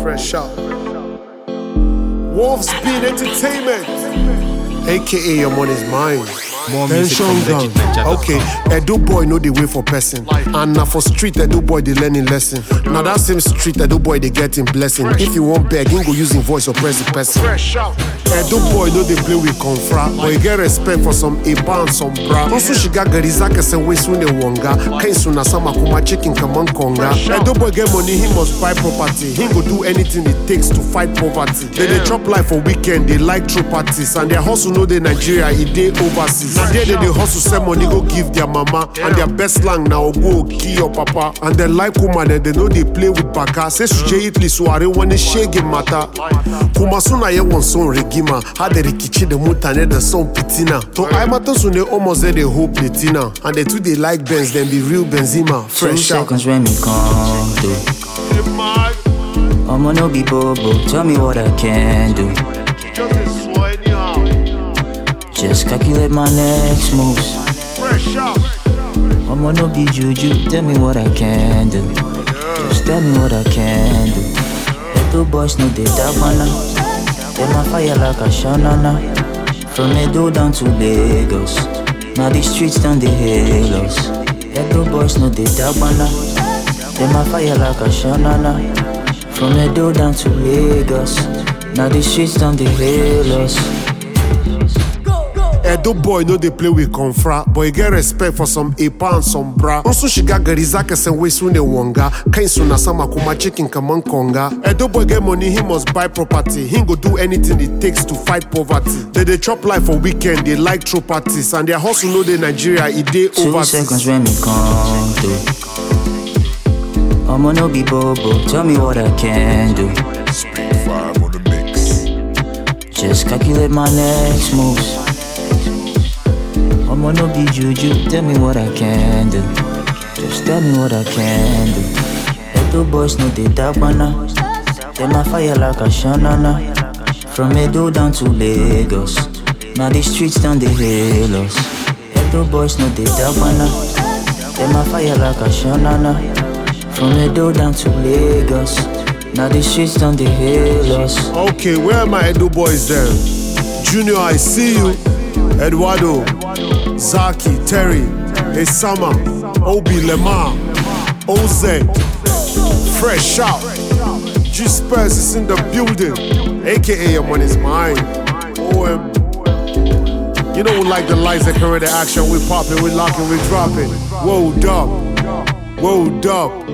Fresh out. Wolves Beat Entertainment, aka your money's mine. More music Tension from gang. Okay, Edo boy know the way for person. And now for street, Edo boy they learning lesson. Now that same street, Edo boy they getting blessing. If you want beg, he go using voice or press the person. Edo boy know they play with confra, but you get respect for some Eba and some bra. Also she got Garizaka and we soon wonga. Kaisuna sama kuma chicken kaman konga. Edo boy get money, he must buy property. He go do anything it takes to fight poverty. They chop life for weekend, they like true parties. And their hustle know they Nigeria, it they overseas. Now they hustle send money go give their mama. And their best slang now go kill your papa. And they like woman and they know they play with baka. Say suje itli suare wane shege mata. Kuma suna ye one son regima. Had the rikichi the mutane the son pitina. To I matter sune almost they hope netina. And they too they like Benz, then be real Benzema. Fresh 2 seconds when me come through. I'ma no be bobo, tell me what I can do. Just calculate my next moves. I'ma no be juju, tell me what I can do. Just tell me what I can do. Let the boys know they that wanna. They my fire like a shanana. From Edo down to Lagos. Now the streets down the halos. Let the boys know they that wanna. They my fire like a shanana. From Edo down to Lagos. Now the streets down the halos. Edo boy know they play with confra, but you get respect for some Epa and some bra. Also she got Garizaka and we soon wonga. Kaisuna sama kuma chicken kaman konga. Edo boy get money, he must buy property. He go do anything it takes to fight poverty. They chop life for weekend, they like true parties. And their hustle know they Nigeria, it they 2 overseas. seconds when me come through. I'ma no be bobo, tell me what I can do. Speed 5 on the mix. Just calculate my next moves. I'ma no be juju, tell me what I can do. Just tell me what I can do. Let the boys know they that wanna. They my fire like a shanana. From Edo down to Lagos. Now the streets down the halos. Let the boys know they that wanna. They my fire like a shanana. From Edo down to Lagos. Now the streets down the halos. Okay, where are my Edo boys then? Junior, I see you. Eduardo, Zaki, Terry, Esama, Obi, Lemar, Oze, Fresh out. G-Spurs is in the building, aka your money's mine. OM. You know we like the lights, that carry the action. We popping, we locking, we dropping. Whoa, up. Whoa, up.